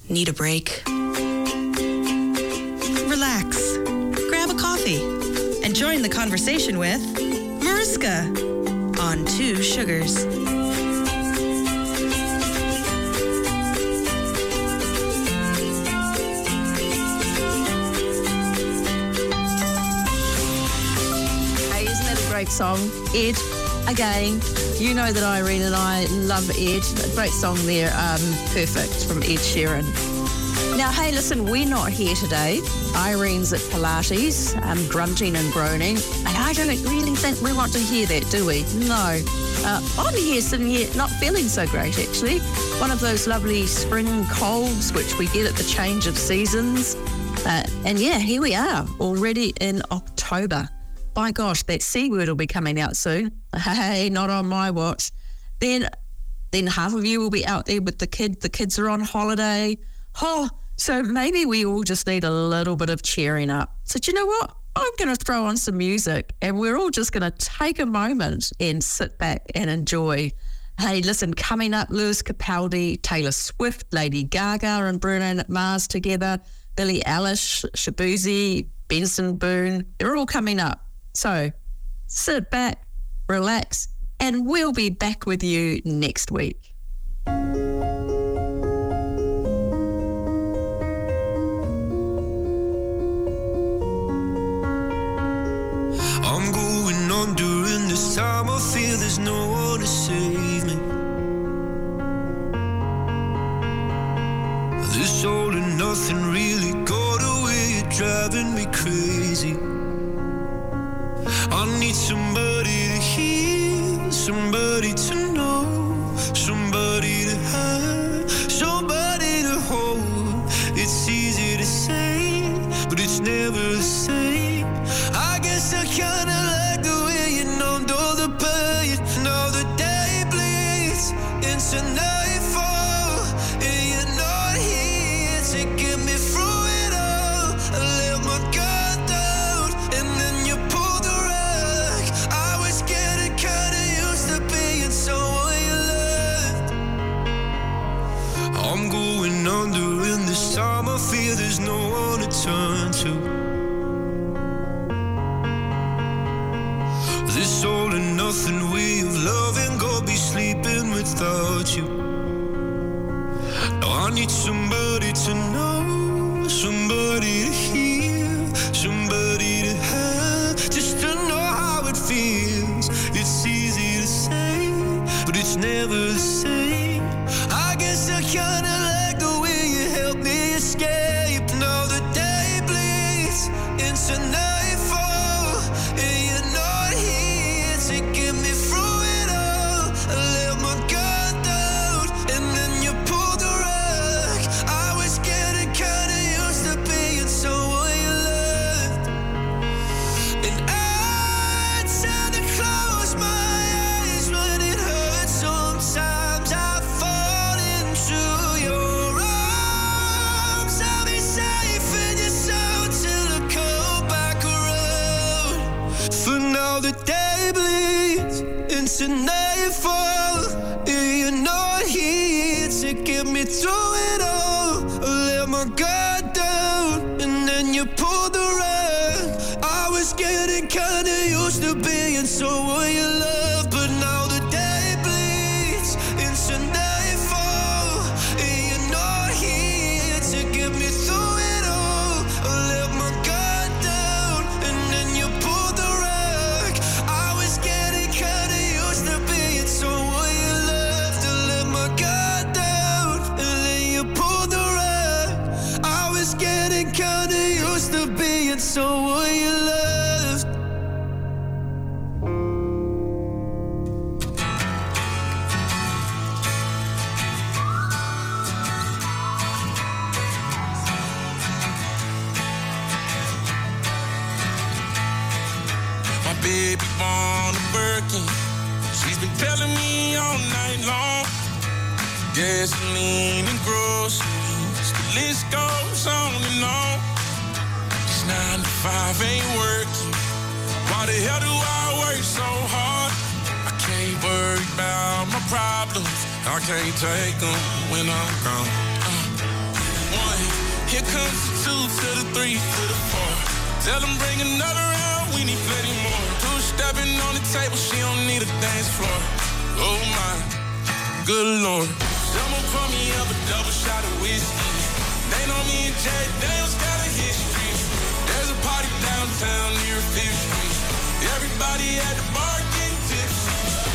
Need a break? Relax. Grab a coffee and join the conversation with Mariska on Two Sugars. Hey, isn't that a great song? Ed, again, you know that Irene and I love Ed. A great song there, Perfect, from Ed Sheeran. Now, hey, listen, we're not here today. Irene's at Pilates, grunting and groaning. And I don't really think we want to hear that, do we? No. I'm here, sitting here, not feeling so great, actually. One of those lovely spring colds, which we get at the change of seasons. And yeah, here we are, already in October. My gosh, that C word will be coming out soon. Hey, not on my watch. Then half of you will be out there with the kids. The kids are on holiday. Oh, so maybe we all just need a little bit of cheering up. So do you know what? I'm going to throw on some music and we're all just going to take a moment and sit back and enjoy. Hey, listen, coming up, Lewis Capaldi, Taylor Swift, Lady Gaga and Bruno Mars together, Billie Eilish, Shabuzi, Benson Boone, they're all coming up. So sit back, relax, and we'll be back with you next week. I'm going on during this time. I feel there's no one to save me. This all and nothing really got away. You're driving me crazy. I need somebody to hear, somebody to know, somebody to have, somebody to hold. It's easy to say, but it's never the same. I guess I kinda like the way you numbed all the pain. Now the day bleeds into nightfall, and you're not here to get me through it all. I let my guard down, and then you pulled the rug. I was getting kinda used to being someone you loved. I'm going under in this time. I feel there's no one to turn to. This all and nothing way of loving, go be sleeping without you. Now I need somebody to know, somebody to hear, somebody to have, just to know how it feels. It's easy to say, but it's never the same. I guess I kinda like the way you helped me escape. Now the day bleeds into nightfall, and you're not here to get me through it all. I let my guard down, and then you pulled the rug. I was getting kinda used to being someone you loved. And I tend to close my eyes when it hurts. Sometimes I fall into your arms. I'll be safe in your soul till I come back around. For now the day bleeds into nightfall, and you're not here to get me through it all. I let my guard down, and then you pulled the rug. I was getting kinda used to being someone you love, but now the day bleeds into nightfall, and you're not here to get me through it all. I let my guard down, and then you pulled the rug. I was getting kinda used to being someone you loved. I let my guard down, and then you pulled the rug. I was getting kinda used to being someone you loved. My baby born a Birkin. She's been telling me all night long. Gasoline and groceries, the list goes on and on. This 9 to 5 ain't working. Why the hell do I work so hard? I can't worry about my problems. I can't take them when I'm gone. Here comes the 2 to the 3 to the 4. Tell them bring another round, we need plenty more. Two-stepping on the table, she don't need a dance floor. Oh my, good Lord. Someone pour me up a double shot of whiskey. They know me and Jay Daniels got a history. There's a party downtown near 5th Street. Everybody at the bar getting tipsy.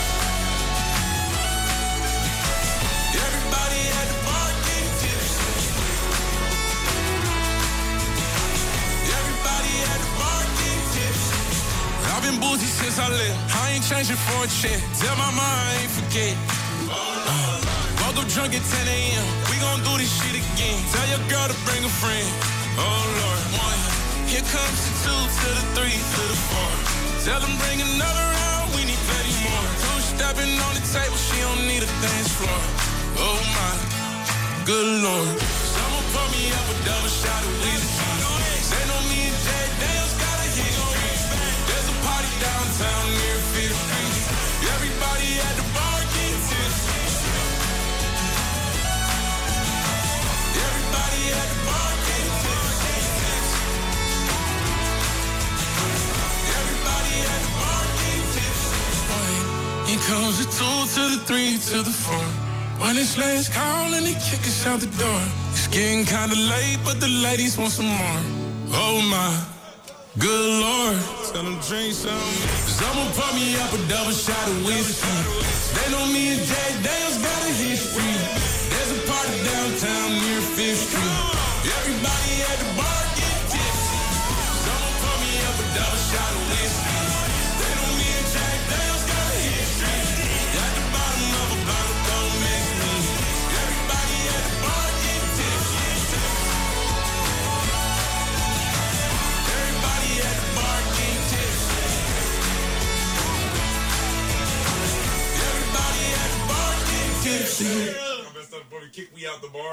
Everybody at the bar getting tipsy. Everybody at the bar getting tipsy. I've been boozy since I left. I ain't changing for a check. Tell my mom I ain't forget. Woke up drunk at 10 a.m. We gon' do this shit again. Tell your girl to bring a friend. Oh Lord, 1. Here comes the 2 to the 3 to the 4. Tell them bring another round, we need plenty more. Two-stepping on the table, she don't need a dance floor. Oh my, good Lord. Someone pour me up a double shot of whiskey. They know me and Jay Daniels got a history. There's a party downtown near 5th Street. Everybody at the bar getting tipsy. Everybody at the bar getting tipsy. Everybody at the bar getting tipsy. Here comes the 2 to the 3 to the 4. When it's last call and they kick us out the door. It's getting kinda late, but the ladies want some more. Oh my, good Lord. Tell them drink some. Someone pour me up a double shot of whiskey. They know me and Jay Daniels got a history. There's a party downtown near 5th Street. Everybody at the bar get tipsy. Someone pour me up a double shot of whiskey. They know me and Jay Daniels got a history. At the bottom of a bottle, don't mix me. Everybody at the bar get tipsy. Everybody at the bar get tipsy. Everybody at the bar get tipsy. I messed up before they kick me out the bar.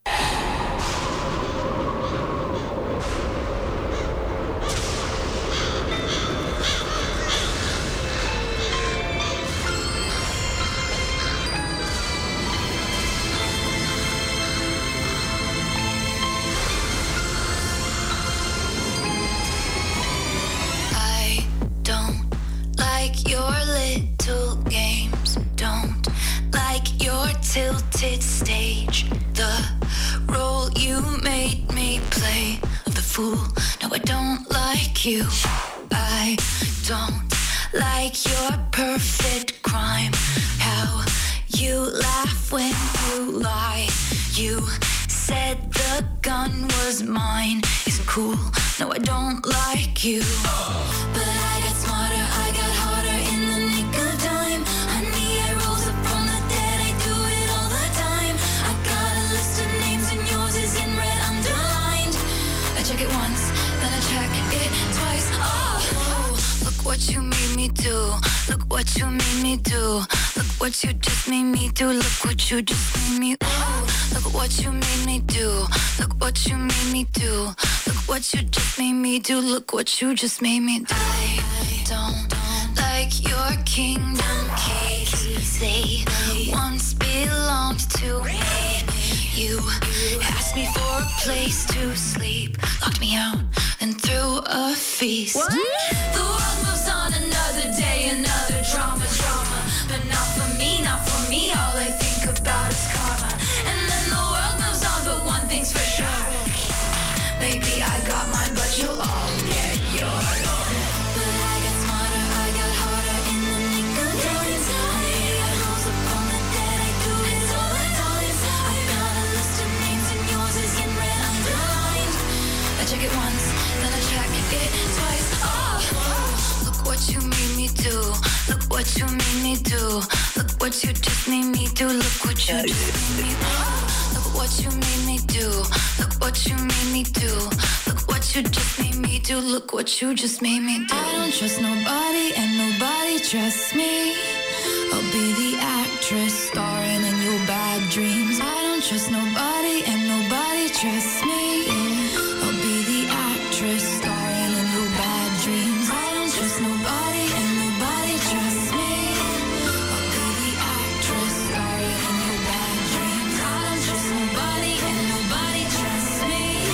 I don't like your little games. Don't like your tilted stage. The role you made me play of the fool. No, I don't like you. I don't like your perfect crime. How you laugh when you lie. You said the gun was mine. Isn't cool. No, I don't like you. But I got smarter, I got harder in the nick of time. Honey, I rose up from the dead, I do it all the time. I got a list of names and yours is in red underlined. I check it once, then I check it twice. Oh, look what you made me do. Look what you made me do. Look what you just made me do. Look what you just made me do. Look what you made me do. Look what you made me do. Look what you just made me do. Look what you just made me do. I don't like your kingdom keys. They once belonged to me. You asked me for a place to sleep, locked me out and threw a feast. What? The world moves on another day, another drama. But not for me, not for me. All I think about is karma. And then the world moves on, but one thing's for sure. Maybe I got mine, but you'll all get yours. But I got smarter, I got harder in the nick of time. I rose up from the dead, I do it all the time. I got a list of names and yours is in red underlined. I check it once, then I check it twice. Oh, look what you made me do. Look what you made me do. Look what you just made me do. Look what you just made me do. Look what you made me do. Look what you made me do. Look what you just made me do. Look what you just made me do. I don't trust nobody and nobody trusts me. I'll be the actress starring in your bad dreams. I don't trust nobody and nobody trusts me. I'll be the actress starring in your bad dreams. I don't trust nobody and nobody trusts me. I'll be the actress starring in your bad dreams. I don't trust nobody and nobody trusts me.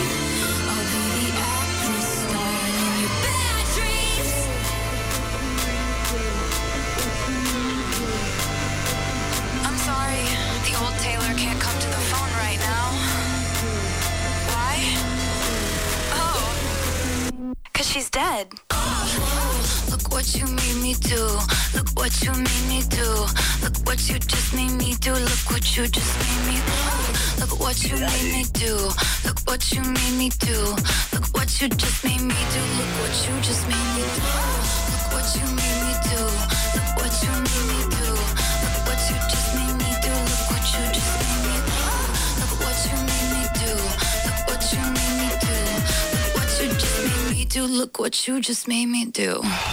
you made me do. Look what you made me do. Look what you just made me do. Look what you just made me do. Look what you made me do. Look what you made me do. Look what you just made me do. Look what you just made me do. Look what you made me do. Look what you made me do. Look what you just made me do. Look what you just made me do. Look what you made me do. Look what you made me do. Look what you just made me do. Look what you just made me do.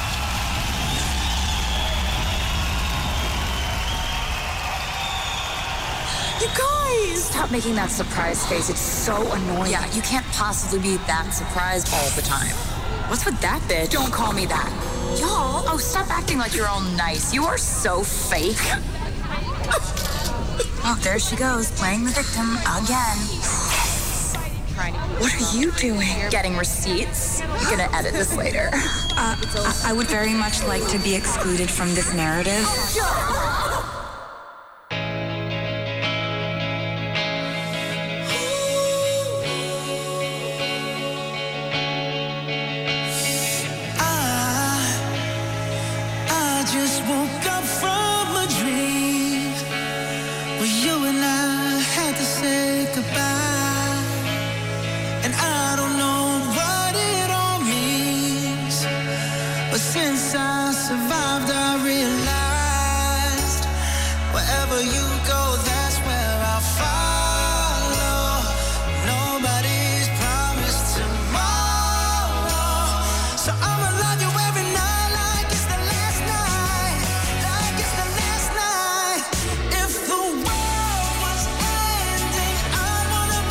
You guys! Stop making that surprise face. It's so annoying. Yeah, you can't possibly be that surprised all the time. What's with that bitch? Don't call me that. Y'all, oh, stop acting like you're all nice. You are so fake. Oh, there she goes, playing the victim again. What are you doing? Getting receipts? You're gonna edit this later. I would very much like to be excluded from this narrative. I just woke up from a dream where you and I had to say goodbye. And I don't know what it all means, but since I survived, I realized wherever you go, that's where I'll follow. Nobody's promised tomorrow, so I'ma love you every night like it's the last night, like it's the last night. If the world was ending, I wanna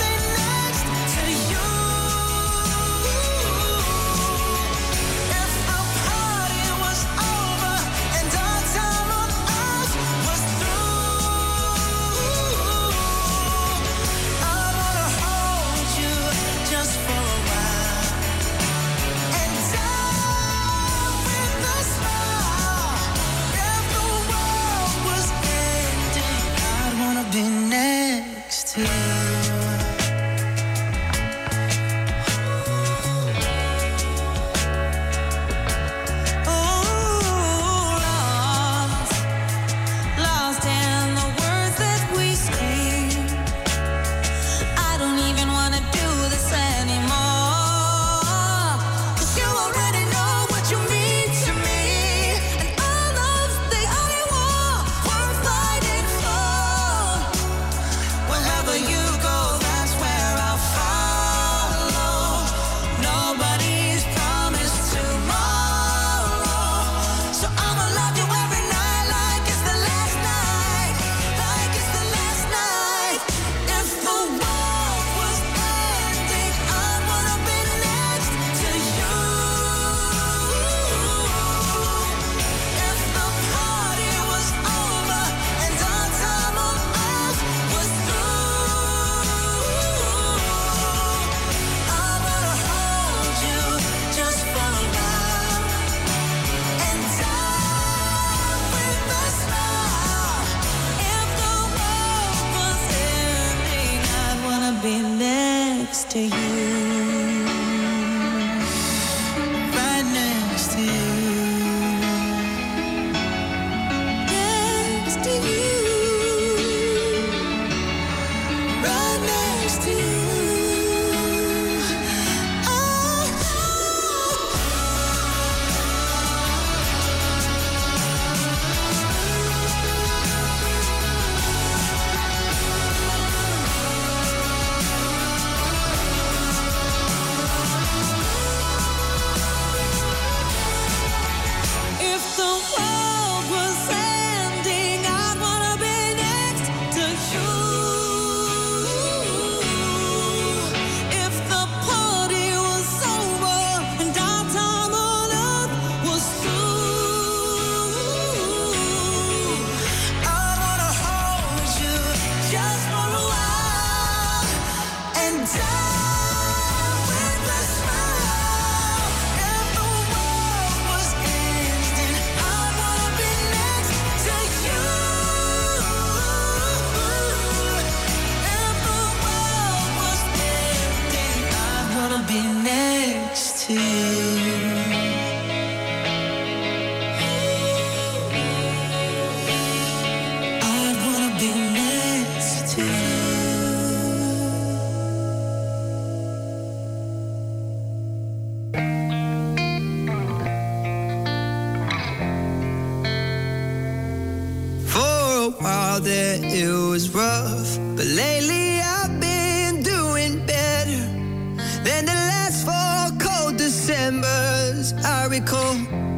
out there, it was rough. But lately I've been doing better than the last 4 cold Decembers I recall.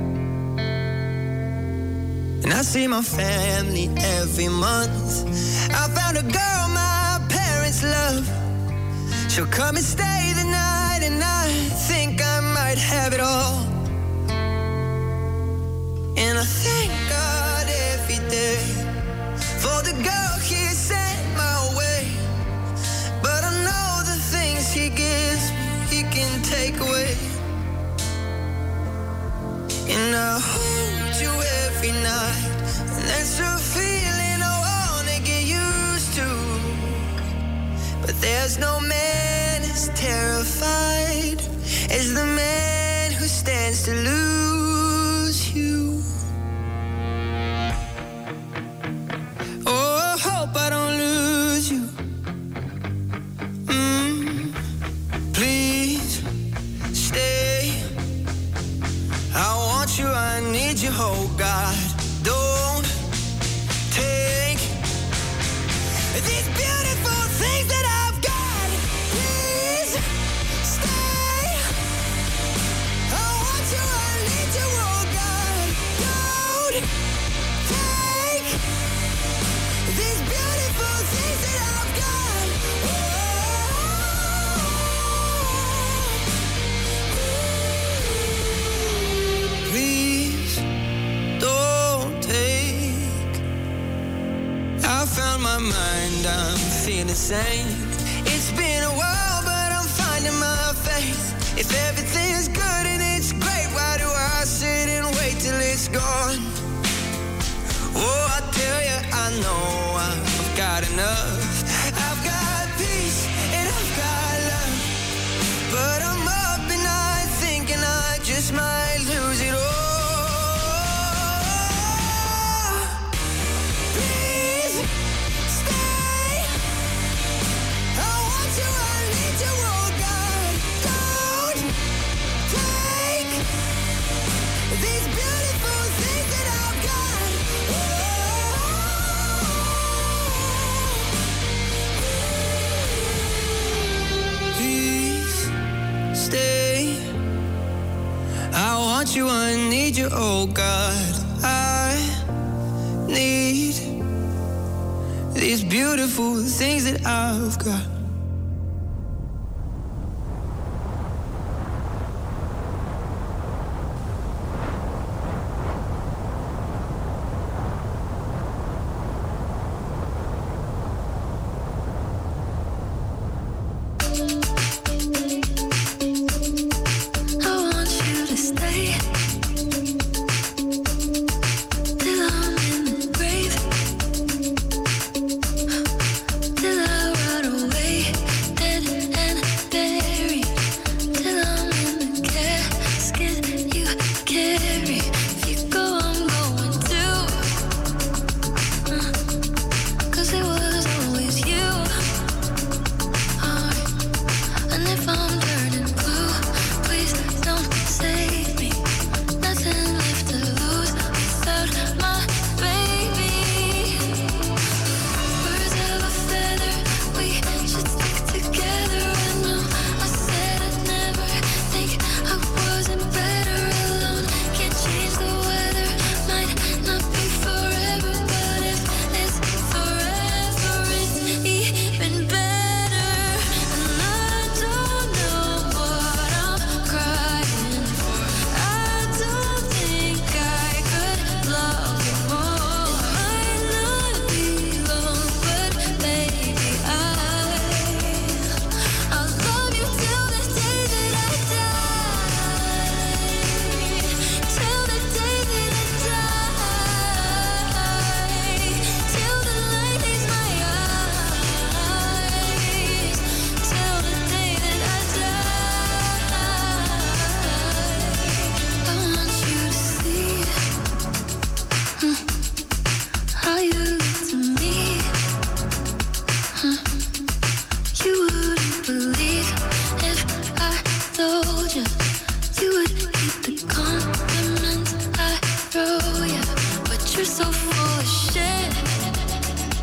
And I see my family every month. I found a girl my parents love. She'll come and stay the night, and I think I might have it all. And I thank God every day for the girl He sent my way. But I know the things He gives me, He can take away. And I hold you every night, and that's a feeling I wanna get used to. But there's no man as terrified as the man who stands to lose you. Oh, I hope I don't lose you. Please stay. I want you, I need you, oh God. Don't take these beautiful things that I've got. Please stay. I want you, I need you, oh God. Don't take these beautiful things that I've got. Please don't take. I found my mind, I'm feeling sane. It's been a while, but I'm finding my faith. If everything's good and it's great, why do I sit and wait till it's gone? Oh, I tell you, I know I've got enough. I've got peace and I've got love. But I'm up and night thinking I just might lose it all. Please stay. I want you, I need you, oh God. Don't take these beautiful things that I've got. Please stay. I want you, I need you, oh God. I need these beautiful things that I've got. I want you to stay till I'm in the grave, till I rot away, dead and buried, till I'm in the casket you carry. If you go, I'm going too, 'cause it was always you. And if I'm turning blue, please don't save me. Nothing left to lose without my baby. Birds of a feather, we should stick together. I know I said I'd never think I wasn't better alone. Can't change the weather, might not be forever, but if it's forever, it's even better. And I don't know what I'm crying for. I don't think I could love you more. Might not be long, but baby, I'll love you till the day that I die. Till the day that I die. Till the light leaves my eyes. Till the day that I die. I want you to see how you look to me. You wouldn't believe if I told you. You would keep the compliments I throw you, but you're so full of shit.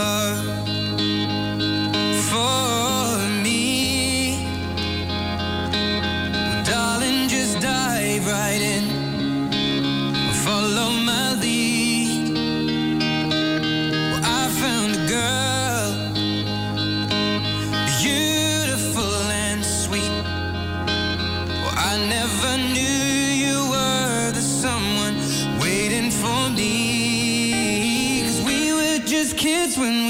love for me. Well, darling, just dive right in. Follow my lead. Well, I found a girl, beautiful and sweet. Well, I never knew you were the someone waiting for me. 'Cause we were just kids when